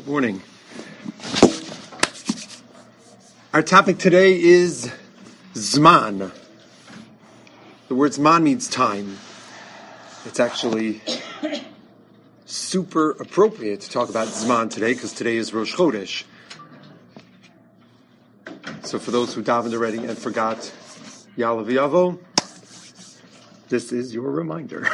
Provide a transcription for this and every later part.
Morning. Our topic today is Zman. The word Zman means time. It's actually super appropriate to talk about Zman today because today is Rosh Chodesh. So for those who davened already and forgot Ya'aleh V'Yavo, this is your reminder.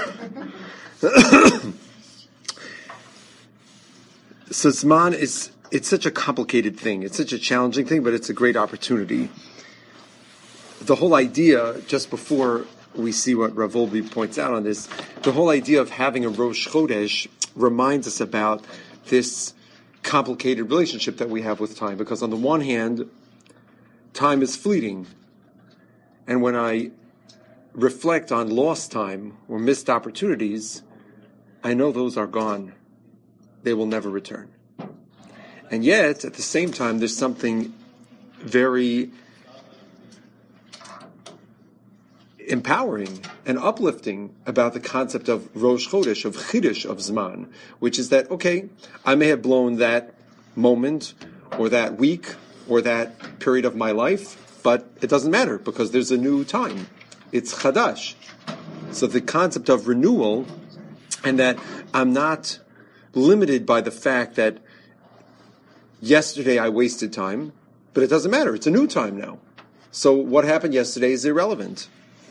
So Zman it's such a complicated thing. It's such a challenging thing, but it's a great opportunity. The whole idea, just before we see what Rav Wolbe points out on this, the whole idea of having a Rosh Chodesh reminds us about this complicated relationship that we have with time. Because on the one hand, time is fleeting. And when I reflect on lost time or missed opportunities, I know those are gone. They will never return. And yet, at the same time, there's something very empowering and uplifting about the concept of Rosh Chodesh, of Chidush, of Zman, which is that, okay, I may have blown that moment or that week or that period of my life, but it doesn't matter because there's a new time. It's Chadash. So the concept of renewal, and that I'm not limited by the fact that yesterday I wasted time, but it doesn't matter. It's a new time now. So what happened yesterday is irrelevant.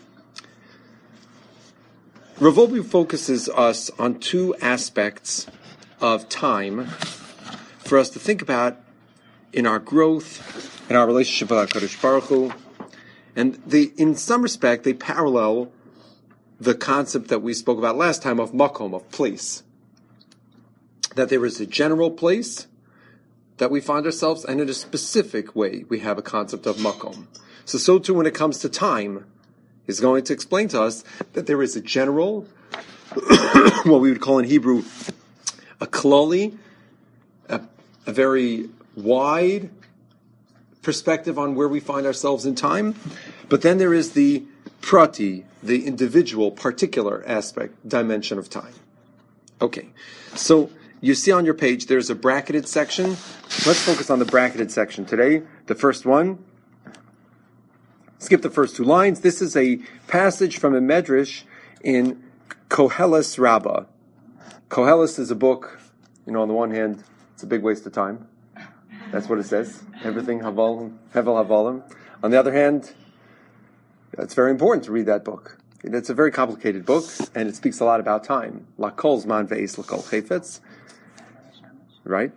Rav Wolbe focuses us on two aspects of time for us to think about in our growth, in our relationship with HaKadosh Baruch Hu. And in some respect, they parallel the concept that we spoke about last time of makom, of place. That there is a general place that we find ourselves, and in a specific way we have a concept of makom. So too when it comes to time, he's going to explain to us that there is a general, what we would call in Hebrew, a klali, a very wide perspective on where we find ourselves in time. But then there is the prati, the individual, particular aspect, dimension of time. Okay, so you see on your page there's a bracketed section. Let's focus on the bracketed section today. The first one. Skip the first two lines. This is a passage from a medrash in Koheles Rabbah. Koheles is a book, on the one hand, it's a big waste of time. That's what it says. Everything Hevel Havalim. On the other hand, it's very important to read that book. It's a very complicated book, and it speaks a lot about time. Lakol Zman ve'es lakol chayfetz. Right?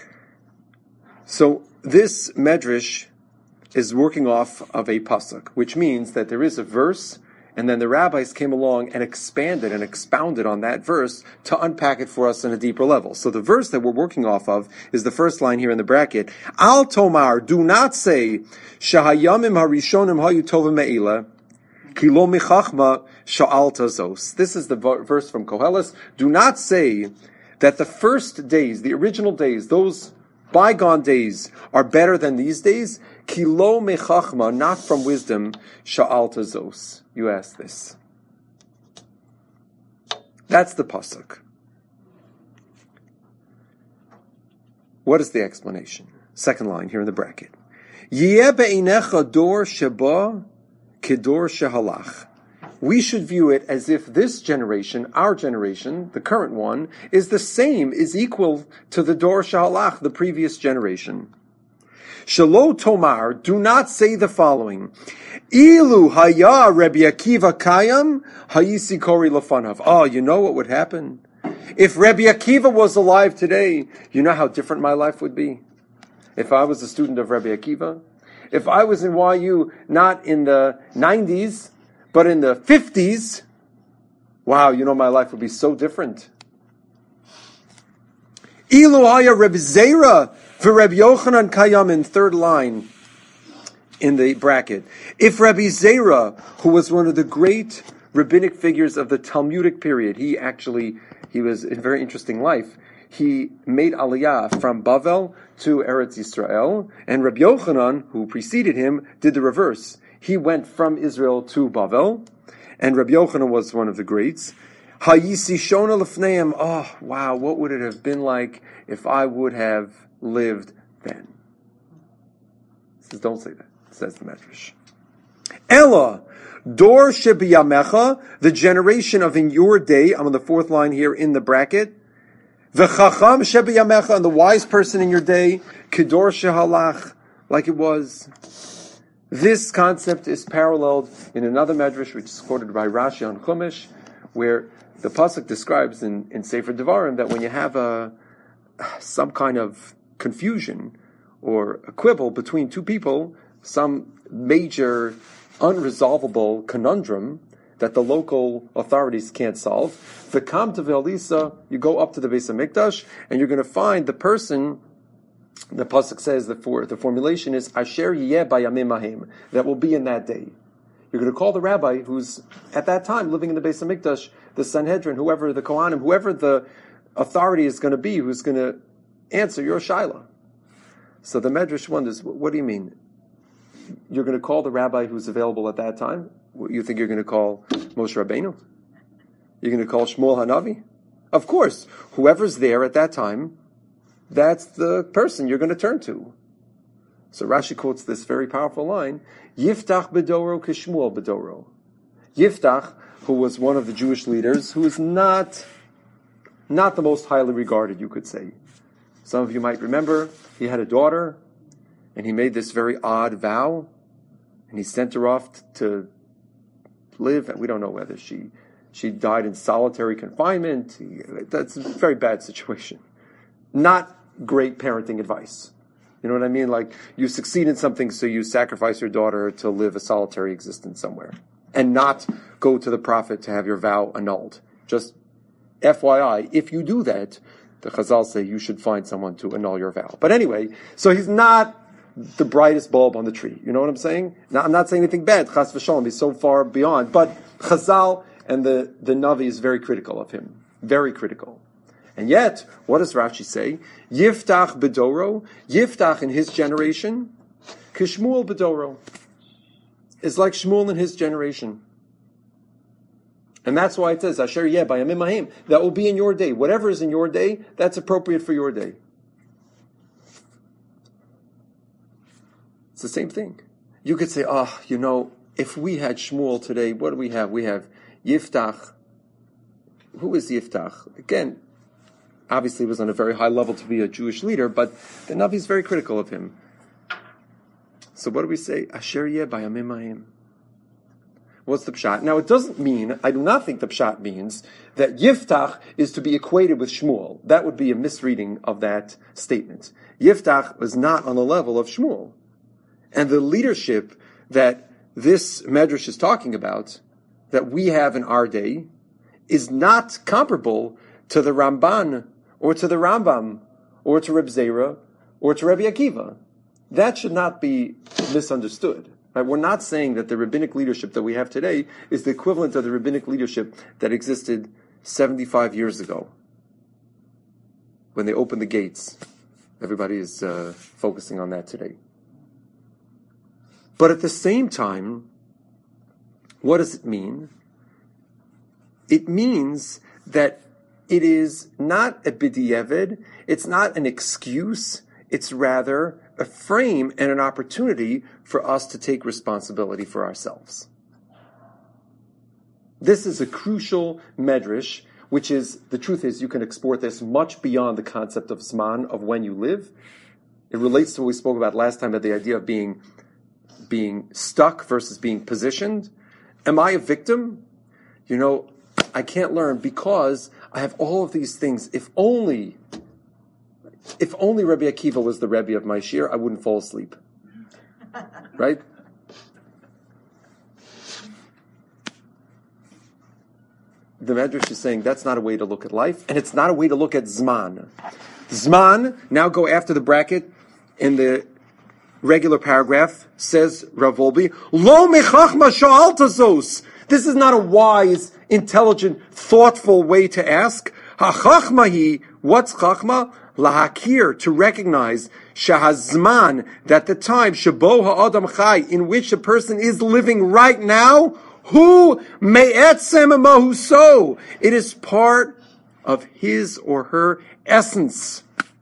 So this medrash is working off of a pasuk, which means that there is a verse, and then the rabbis came along and expanded and expounded on that verse to unpack it for us on a deeper level. So the verse that we're working off of is the first line here in the bracket. Al tomar, do not say, shahayamim harishonim hayu tovim me'ila, ki lo michachma sha'alta zos. This is the verse from Koheles. Do not say that the first days, the original days, those bygone days are better than these days. Ki lo mechachma, not from wisdom, sha'alta zos. You ask this. That's the pasuk. What is the explanation? Second line here in the bracket. Yeh be'inecha dor sheba kedor shehalach. We should view it as if this generation, our generation, the current one, is the same, is equal to the Dor Shahalach, the previous generation. Shelo Tomar, do not say the following. Ilu haya Rabbi Akiva kayam, hayisi kori lefanav. Oh, you know what would happen? If Rabbi Akiva was alive today, you know how different my life would be? If I was a student of Rabbi Akiva? If I was in YU, not in the 90s, but in the 50s, wow, my life would be so different. Ilu haya Reb Zera v'Reb Yochanan kayam, in third line in the bracket. If Rabbi Zera, who was one of the great rabbinic figures of the Talmudic period, he was a very interesting life. He made aliyah from Bavel to Eretz Yisrael, and Rabbi Yochanan, who preceded him, did the reverse. He went from Israel to Bavel, and Rabbi Yochanan was one of the greats. Hayisi shona lefneim. Oh, wow, what would it have been like if I would have lived then? It says, don't say that, says the Medrash. Ella, dor shebiyamecha, the generation of in your day, I'm on the fourth line here in the bracket. V'chacham shebiyamecha, and the wise person in your day, kedor shehalach, like it was. This concept is paralleled in another Medrash, which is quoted by Rashi on Chumash, where the pasuk describes in Sefer Devarim that when you have some kind of confusion or a quibble between two people, some major unresolvable conundrum that the local authorities can't solve, v'kam tevel Lisa, you go up to the Beis HaMikdash and you're going to find the person. The pasuk says the formulation is Asher Yeh Bayamim Ahim, that will be in that day. You're going to call the rabbi who's at that time living in the Beis HaMikdash, the Sanhedrin, whoever the Kohanim, whoever the authority is going to be, who's going to answer your shaila. So the Medrash wonders, what do you mean? You're going to call the rabbi who's available at that time? You think you're going to call Moshe Rabbeinu? You're going to call Shmuel Hanavi? Of course, whoever's there at that time, that's the person you're going to turn to. So Rashi quotes this very powerful line, Yiftach bedoro kishmuel bedoro. Yiftach, who was one of the Jewish leaders, who is not the most highly regarded, you could say. Some of you might remember, he had a daughter, and he made this very odd vow, and he sent her off to live, and we don't know whether she died in solitary confinement. That's a very bad situation. Not great parenting advice. You know what I mean? Like, you succeed in something, so you sacrifice your daughter to live a solitary existence somewhere. And not go to the prophet to have your vow annulled. Just FYI, if you do that, the Chazal say you should find someone to annul your vow. But anyway, so he's not the brightest bulb on the tree. You know what I'm saying? Now, I'm not saying anything bad. Chas v'shalom, he's so far beyond. But Chazal and the Navi is very critical of him. Very critical. And yet, what does Rashi say? Yiftach bedoro, Yiftach in his generation, kishmuel bedoro, is like Shmuel in his generation. And that's why it says, Asher Yeh Bayamim Ahim, that will be in your day. Whatever is in your day, that's appropriate for your day. It's the same thing. You could say, if we had Shmuel today, what do we have? We have Yiftach. Who is Yiftach? Again, obviously was on a very high level to be a Jewish leader, but the Navi is very critical of him. So what do we say? Asher Yeh Bayamim Ahim. What's the pshat? Now it doesn't mean, I do not think the pshat means that Yiftach is to be equated with Shmuel. That would be a misreading of that statement. Yiftach was not on the level of Shmuel. And the leadership that this Medrash is talking about, that we have in our day, is not comparable to the Ramban, or to the Rambam, or to Reb Zera, or to Rabbi Akiva. That should not be misunderstood. Right? We're not saying that the rabbinic leadership that we have today is the equivalent of the rabbinic leadership that existed 75 years ago. When they opened the gates. Everybody is focusing on that today. But at the same time, what does it mean? It means that it is not a b'diavad, it's not an excuse, it's rather a frame and an opportunity for us to take responsibility for ourselves. This is a crucial medrash, which is, the truth is, you can export this much beyond the concept of Zman, of when you live. It relates to what we spoke about last time, about the idea of being stuck versus being positioned. Am I a victim? I can't learn because I have all of these things. If only Rabbi Akiva was the Rebbe of my shir, I wouldn't fall asleep. Right? The Medrash is saying that's not a way to look at life, and it's not a way to look at Zman. Zman, now go after the bracket in the regular paragraph, says Rav Wolbe, Lo mechachma sha'altazos. This is not a wise, intelligent, thoughtful way to ask. Ha-chachma what's chachma? Lahakir, to recognize, shahazman, that the time, shabo ha'adam chai, in which a person is living right now, Hu me'etzem mahuso. It is part of his or her essence.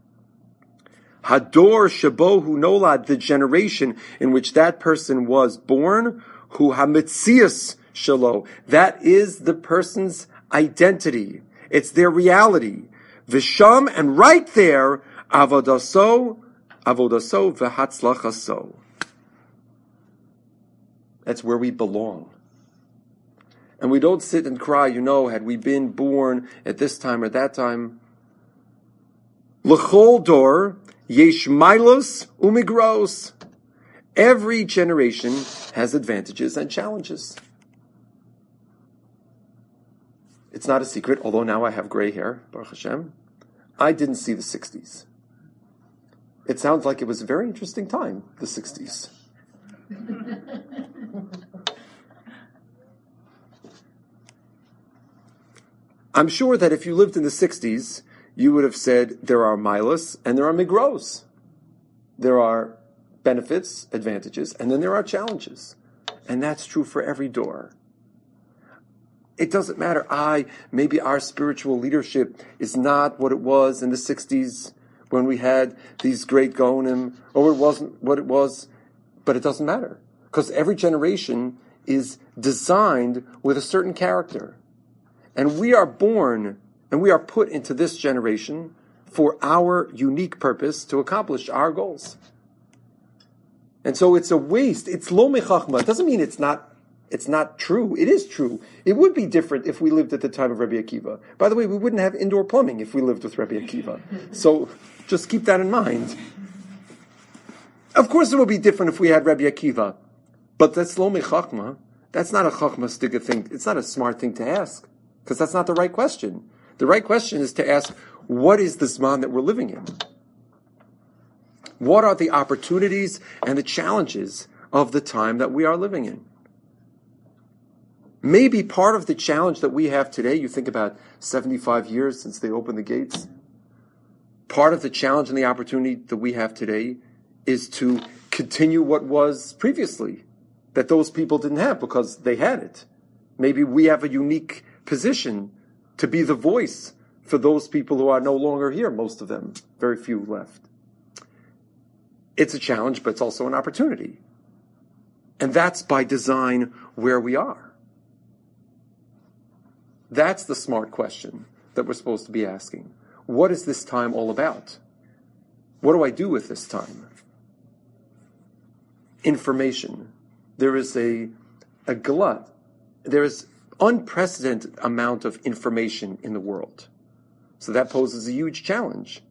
Hador shabo hu nolad, the generation in which that person was born. Hu hametzias shalo. That is the person's identity. It's their reality. Visham, and right there, avodaso v'hatzlachaso. That's where we belong. And we don't sit and cry, had we been born at this time or that time. L'chol dor yesh milos umigros. Every generation has advantages and challenges. It's not a secret, although now I have gray hair, Baruch Hashem. I didn't see the 60s. It sounds like it was a very interesting time, the 60s. I'm sure that if you lived in the 60s, you would have said there are milos and there are migros. There are benefits, advantages, and then there are challenges. And that's true for every door. It doesn't matter. Maybe our spiritual leadership is not what it was in the 60s when we had these great Gaonim, or it wasn't what it was, but it doesn't matter. Because every generation is designed with a certain character. And we are born and we are put into this generation for our unique purpose to accomplish our goals. And so it's a waste. It's lo mechachma. It doesn't mean it's not true. It is true. It would be different if we lived at the time of Rabbi Akiva. By the way, we wouldn't have indoor plumbing if we lived with Rabbi Akiva. So just keep that in mind. Of course it would be different if we had Rabbi Akiva. But that's lo mechachma. That's not a chachma thing. It's not a smart thing to ask. Because that's not the right question. The right question is to ask, what is the Zman that we're living in? What are the opportunities and the challenges of the time that we are living in? Maybe part of the challenge that we have today, you think about 75 years since they opened the gates, part of the challenge and the opportunity that we have today is to continue what was previously, that those people didn't have because they had it. Maybe we have a unique position to be the voice for those people who are no longer here, most of them, very few left. It's a challenge, but it's also an opportunity. And that's by design where we are. That's the smart question that we're supposed to be asking. What is this time all about? What do I do with this time? Information. There is a glut. There is unprecedented amount of information in the world. So that poses a huge challenge.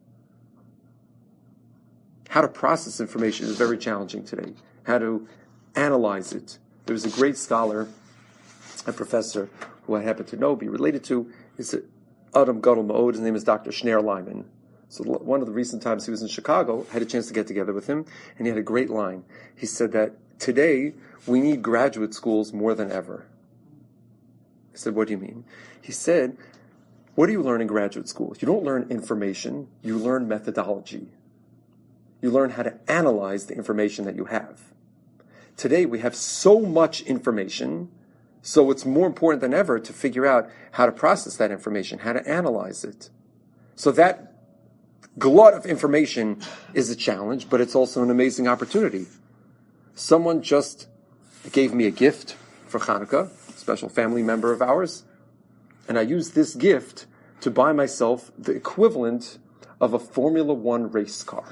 How to process information is very challenging today. How to analyze it. There was a great scholar, a professor who I happen to know, be related to, is Adam Gadol Ma'od. His name is Dr. Shneur Lyman. So one of the recent times he was in Chicago, I had a chance to get together with him, and he had a great line. He said that today we need graduate schools more than ever. I said, what do you mean? He said, what do you learn in graduate school? You don't learn information, you learn methodology. You learn how to analyze the information that you have. Today we have so much information, so it's more important than ever to figure out how to process that information, how to analyze it. So that glut of information is a challenge, but it's also an amazing opportunity. Someone just gave me a gift for Hanukkah, special family member of ours, and I used this gift to buy myself the equivalent of a Formula One race car.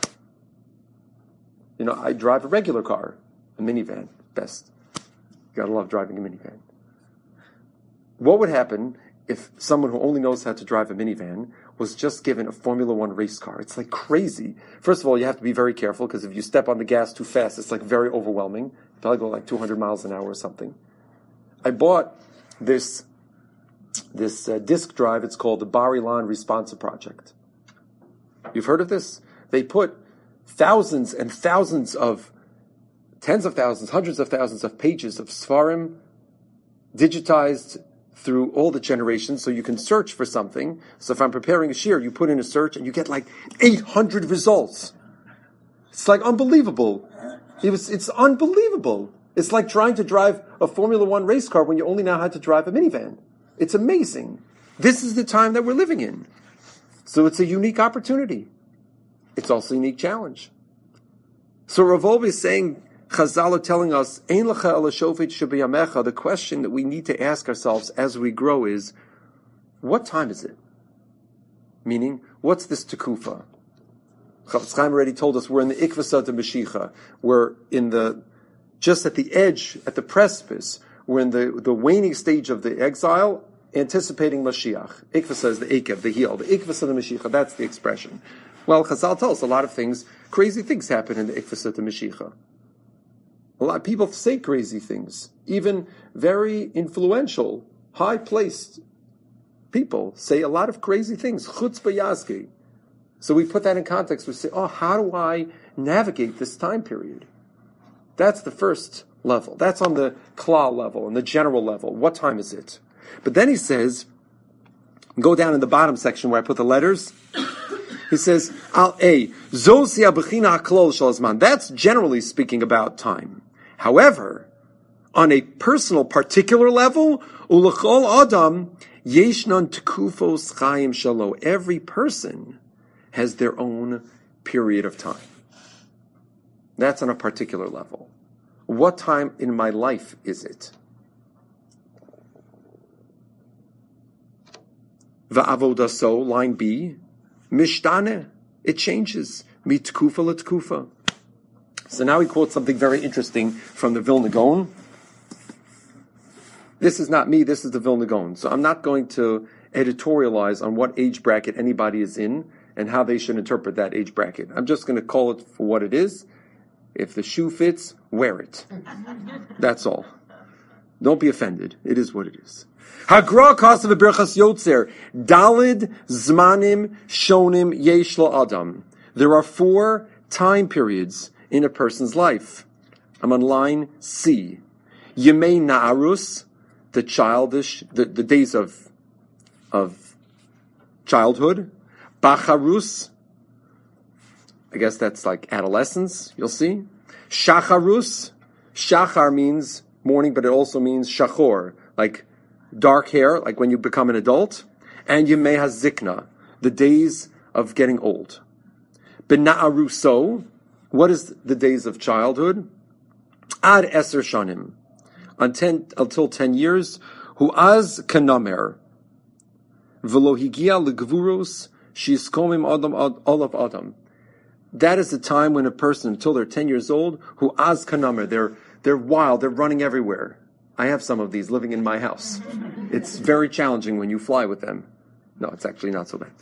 I drive a regular car, a minivan, best. You gotta love driving a minivan. What would happen if someone who only knows how to drive a minivan was just given a Formula One race car? It's like crazy. First of all, you have to be very careful because if you step on the gas too fast, it's like very overwhelming. You probably go like 200 miles an hour or something. I bought this disk drive. It's called the Bar Ilan Responsive Project. You've heard of this? They put thousands and thousands of, tens of thousands, hundreds of thousands of pages of Sfarim digitized through all the generations so you can search for something. So if I'm preparing a shiur, you put in a search and you get like 800 results. It's like unbelievable. It's unbelievable. It's like trying to drive a Formula One race car when you only know how to drive a minivan. It's amazing. This is the time that we're living in. So it's a unique opportunity. It's also a unique challenge. So Rav Wolbe is saying, Chazal are telling us, Ein lecha ela shofet shebiyamecha. The question that we need to ask ourselves as we grow is, what time is it? Meaning, what's this tekufa? Chafetz Chaim already told us we're in the ikvasa de Mashiach. We're just at the edge, at the precipice. We're in the waning stage of the exile, anticipating Mashiach. Ikvasa is the ikev, the heel. The ikvasa de Mashiach, that's the expression. Well, Chazal tells us a lot of things, crazy things happen in the ikvasa de Mashiach. A lot of people say crazy things. Even very influential, high-placed people say a lot of crazy things. Chutzpah yazki. So we put that in context. We say, how do I navigate this time period? That's the first level. That's on the klal level, on the general level. What time is it? But then he says, go down in the bottom section where I put the letters. He says, Al A, Zosia b'china haklol shalazman. That's generally speaking about time. However, on a personal, particular level, ulachol adam yeshnon tekufos chayim shalo. Every person has their own period of time. That's on a particular level. What time in my life is it? Va'avodaso, line B, mishtane, it changes. Mitkufa letkufa. So now he quotes something very interesting from the Vilna Gaon. This is not me, this is the Vilna Gaon. So I'm not going to editorialize on what age bracket anybody is in and how they should interpret that age bracket. I'm just going to call it for what it is. If the shoe fits, wear it. That's all. Don't be offended. It is what it is. Hagra kasav b'berachas yotzer dalid zmanim shonim yesh lo adam. There are 4 time periods in a person's life. I'm on line C. Yemei na'arus, the childish, the days of childhood. Bacharus, I guess that's like adolescence, you'll see. Shacharus, shachar means morning, but it also means shachor, like dark hair, like when you become an adult. And Yemei hazikna, the days of getting old. Bena'aruso, what is the days of childhood? Ad eser shanim, until 10 years. Hu'az kanamer, v'lo higia legvurus, shiskomim adam olav adam. That is the time when a person, until they're 10 years old, hu'az kanamer, they're wild, they're running everywhere. I have some of these living in my house. It's very challenging when you fly with them. No, it's actually not so bad.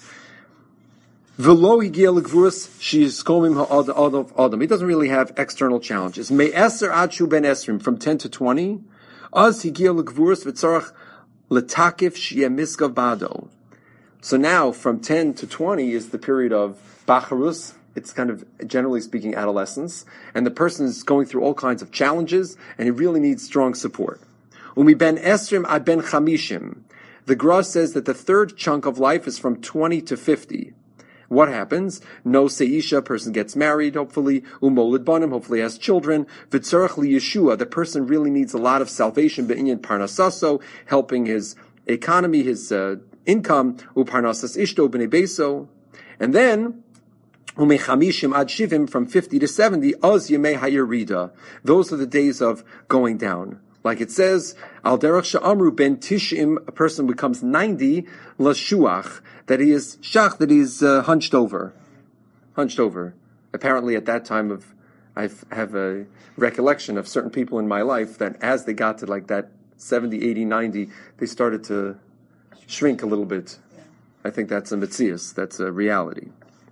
V'lo higia legvurus, shiskomim ha'adav adam. He doesn't really have external challenges. Me'eser adshu ben esrim, from 10 to 20. Az higia legvurus v'tzarach letakif shiyeh miskav bado. So now, from 10 to 20 is the period of bacharus. It's kind of, generally speaking, adolescence. And the person is going through all kinds of challenges, and he really needs strong support. Umi ben esrim ad ben chamishim. The Gra says that the third chunk of life is from 20 to 50. What happens? No seisha, person gets married, hopefully. Umolid banim, hopefully has children. V'tzarach li Yeshua, the person really needs a lot of salvation, be'inyan parnasaso, helping his economy, his income, uparnasas ishto b'nei beso. And then, umechamishim ad shivim, from 50 to 70, oz yemei hayirida. Those are the days of going down. Like it says, al derech she'amru ben tishim, a person becomes 90, lashuach, that he is shach, that he is hunched over. Apparently at that time I have a recollection of certain people in my life that as they got to like that 70, 80, 90, they started to shrink a little bit. I think that's a metzius, that's a reality.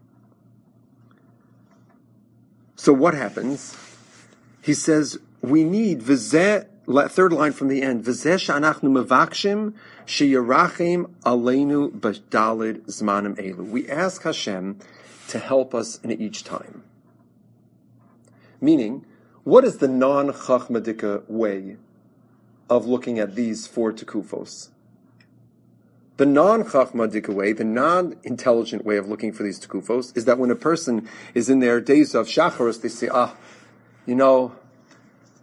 So what happens? He says, we need v'zeh, third line from the end, v'zeh she'anachnu mevakshim sheyirachim aleinu b'dalid zmanim elu. We ask Hashem to help us in each time. Meaning, what is the non-chachmadika way of looking at these 4 tekufos? The non-chachmadika way, the non-intelligent way of looking for these tekufos, is that when a person is in their days of shacharos, they say,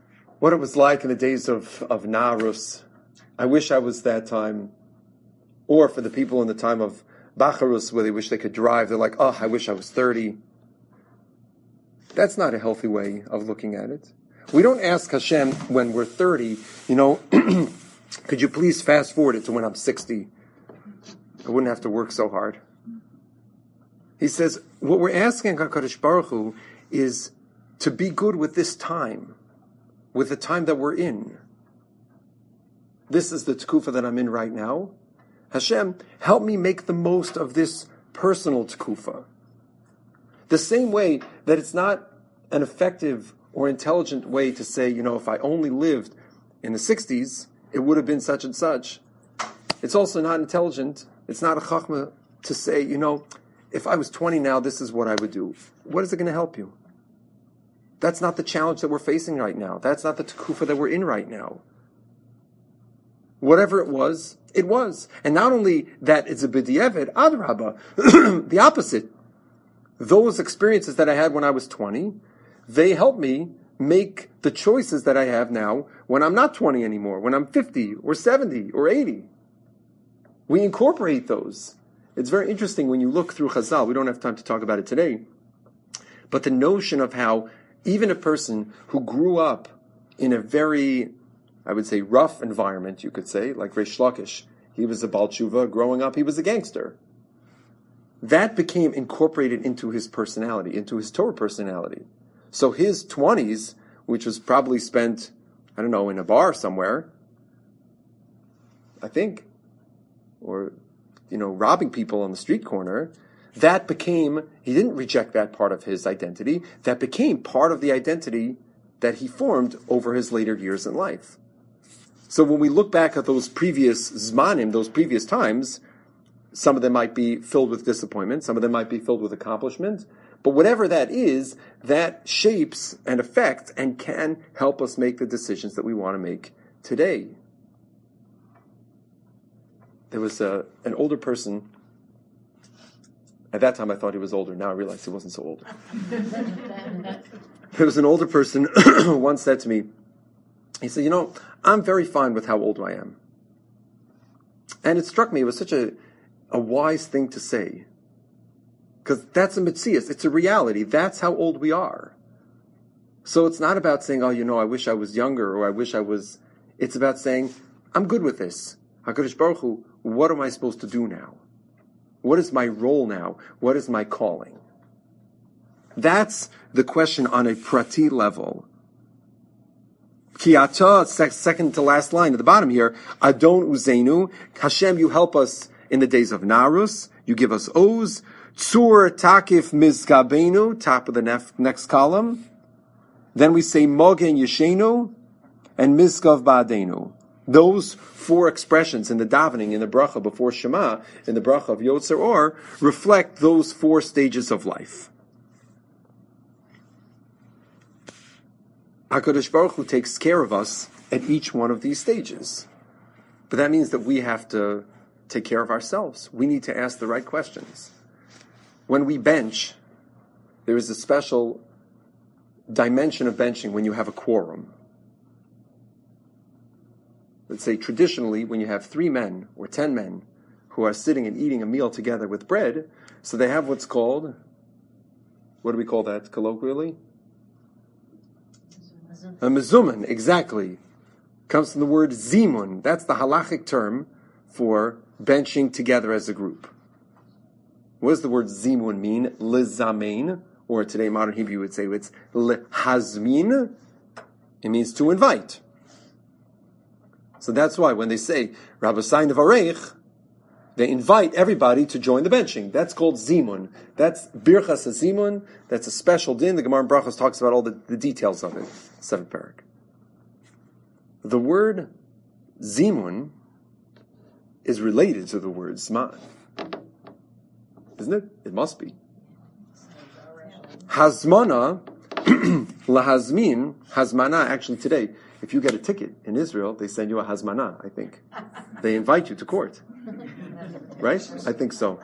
what it was like in the days of Narus. I wish I was that time. Or for the people in the time of Bacharus, where they wish they could drive, they're like, oh, I wish I was 30. That's not a healthy way of looking at it. We don't ask Hashem when we're 30, could you please fast forward it to when I'm 60? I wouldn't have to work so hard. He says, what we're asking HaKadosh Baruch Hu is to be good with this time, with the time that we're in. This is the tekufa that I'm in right now. Hashem, help me make the most of this personal tekufa. The same way that it's not an effective or intelligent way to say, if I only lived in the 60s, it would have been such and such. It's also not intelligent. It's not a chachma to say, if I was 20 now, this is what I would do. What is it going to help you? That's not the challenge that we're facing right now. That's not the tekufa that we're in right now. Whatever it was, it was. And not only that it's a b'di'evet, adrabah, the opposite. Those experiences that I had when I was 20, they help me make the choices that I have now when I'm not 20 anymore, when I'm 50 or 70 or 80. We incorporate those. It's very interesting when you look through Chazal. We don't have time to talk about it today. But the notion of how even a person who grew up in a very, I would say, rough environment, you could say, like Reish Lakish, he was a Baal Tshuva. Growing up, he was a gangster. That became incorporated into his personality, into his Torah personality. So his 20s, which was probably spent, in a bar somewhere, I think, or, robbing people on the street corner, that became, he didn't reject that part of his identity, that became part of the identity that he formed over his later years in life. So when we look back at those previous zmanim, those previous times, some of them might be filled with disappointment, some of them might be filled with accomplishment, but whatever that is, that shapes and affects and can help us make the decisions that we want to make today. There was an older person. At that time I thought he was older. Now I realize he wasn't so old. There was an older person who once said to me, he said, I'm very fine with how old I am. And it struck me, it was such a wise thing to say. Because that's a mitzias, it's a reality. That's how old we are. So it's not about saying, I wish I was younger, or I wish I was... It's about saying, I'm good with this. HaKadosh Baruch Hu, what am I supposed to do now? What is my role now? What is my calling? That's the question on a prati level. Ki ata, second to last line at the bottom here, Adon Uzeinu, Hashem, you help us in the days of Narus, you give us Oz, Tzur Takif Mizgabenu, top of the next column. Then we say Mogen Yeshenu and Mizgav Ba'adenu. Those four expressions in the davening, in the bracha before Shema, in the bracha of Yotzer Or, reflect those four stages of life. HaKadosh Baruch Hu takes care of us at each one of these stages. But that means that we have to take care of ourselves. We need to ask the right questions. When we bench, there is a special dimension of benching when you have a quorum. Let's say traditionally, when you have 3 men or 10 men who are sitting and eating a meal together with bread, so they have what's called, what do we call that colloquially? A mezuman, exactly. Comes from the word zimun. That's the halachic term for benching together as a group. What does the word zimun mean? Lizamein, or today modern Hebrew would say it's lehazmin. It means to invite. So that's why when they say Rabbi Sayin Varech, they invite everybody to join the benching. That's called zimun. That's birchas zimun. That's a special din. The Gemara in Brachos talks about all the details of it. 7th parak. The word zimun is related to the word zman. Isn't it? It must be. Hazmana, lahazmin, hazmana, actually today, if you get a ticket in Israel, they send you a hazmana, I think. They invite you to court. Right? I think so.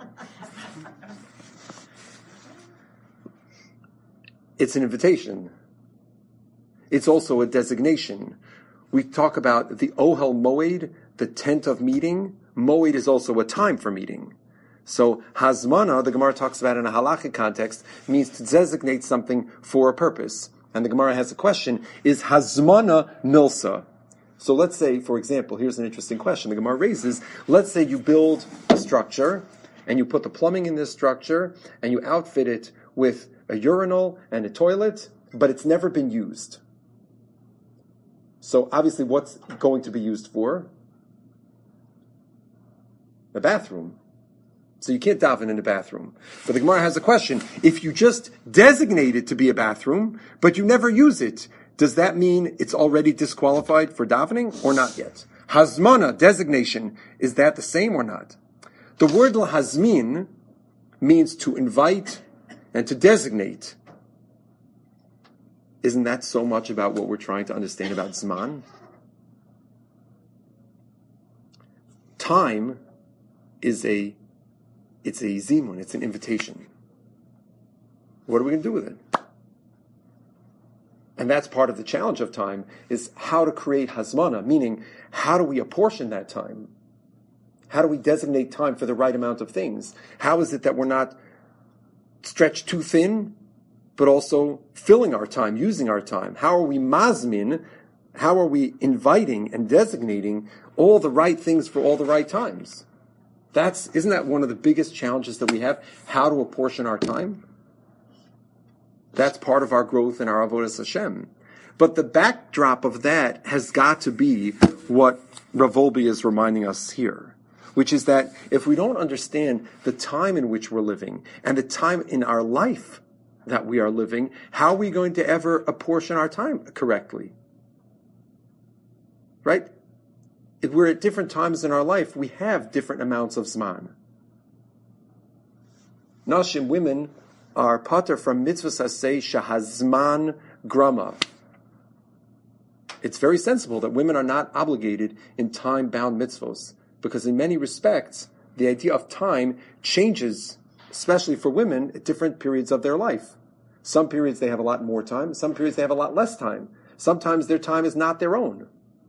It's an invitation. It's also a designation. We talk about the Ohel Moed, the tent of meeting. Moed is also a time for meeting. So Hazmana, the Gemara talks about in a halachic context, means to designate something for a purpose. And the Gemara has a question, is Hazmana Milsa? So let's say, for example, here's an interesting question the Gemara raises. Let's say you build a structure, and you put the plumbing in this structure, and you outfit it with a urinal and a toilet, but it's never been used. So obviously what's going to be used for? A bathroom. So you can't daven in a bathroom. But the Gemara has a question. If you just designate it to be a bathroom, but you never use it, does that mean it's already disqualified for davening or not yet? Hazmana, designation, is that the same or not? The word lahazmin means to invite and to designate. Isn't that so much about what we're trying to understand about Zman? Time is it's a zimun, it's an invitation. What are we going to do with it? And that's part of the challenge of time, is how to create hazmana, meaning how do we apportion that time? How do we designate time for the right amount of things? How is it that we're not stretched too thin, but also filling our time, using our time? How are we mazmin? How are we inviting and designating all the right things for all the right times? Isn't that one of the biggest challenges that we have? How to apportion our time? That's part of our growth in our avodas Hashem. But the backdrop of that has got to be what Rav Wolbe is reminding us here, which is that if we don't understand the time in which we're living and the time in our life that we are living, how are we going to ever apportion our time correctly? Right? If we're at different times in our life, we have different amounts of zman. Nashim, women, are pater from mitzvahs aseh shahazman grama. It's very sensible that women are not obligated in time-bound mitzvahs, because in many respects, the idea of time changes, especially for women, at different periods of their life. Some periods they have a lot more time, some periods they have a lot less time. Sometimes their time is not their own.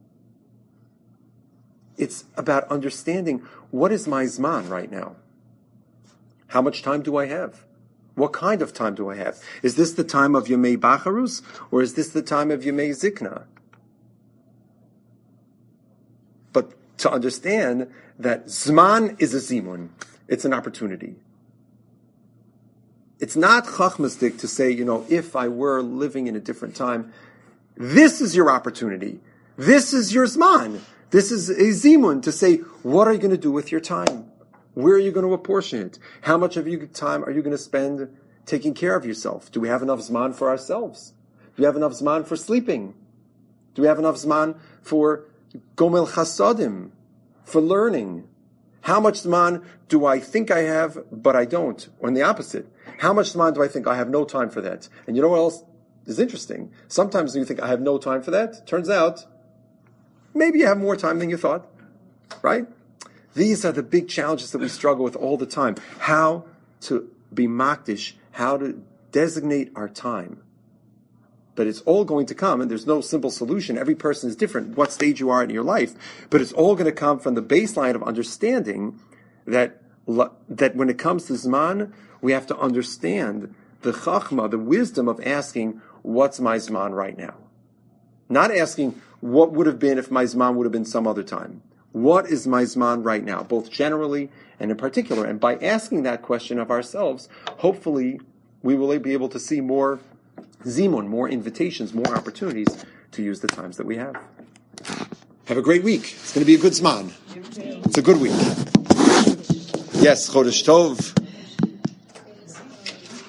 It's about understanding, what is my zman right now? How much time do I have? What kind of time do I have? Is this the time of Yemei Bacharus, or is this the time of Yemei Zikna? But to understand that Zman is a zimun, it's an opportunity. It's not chachmasdik to say, if I were living in a different time, this is your opportunity. This is your Zman. This is a zimun to say, what are you going to do with your time? Where are you going to apportion it? How much of your time are you going to spend taking care of yourself? Do we have enough zman for ourselves? Do we have enough zman for sleeping? Do we have enough zman for gomel chasadim, for learning? How much zman do I think I have, but I don't? Or in the opposite, how much zman do I think I have no time for that? And you know what else is interesting? Sometimes you think I have no time for that. Turns out, maybe you have more time than you thought, right? These are the big challenges that we struggle with all the time. How to be makdish, how to designate our time. But it's all going to come, and there's no simple solution. Every person is different, what stage you are in your life. But it's all going to come from the baseline of understanding that when it comes to Zman, we have to understand the chachma, the wisdom of asking, what's my Zman right now? Not asking, what would have been if my Zman would have been some other time? What is my Zman right now, both generally and in particular? And by asking that question of ourselves, hopefully we will be able to see more zimun, more invitations, more opportunities to use the times that we have. Have a great week. It's going to be a good Zman. It's a good week. Yes, Chodesh Tov.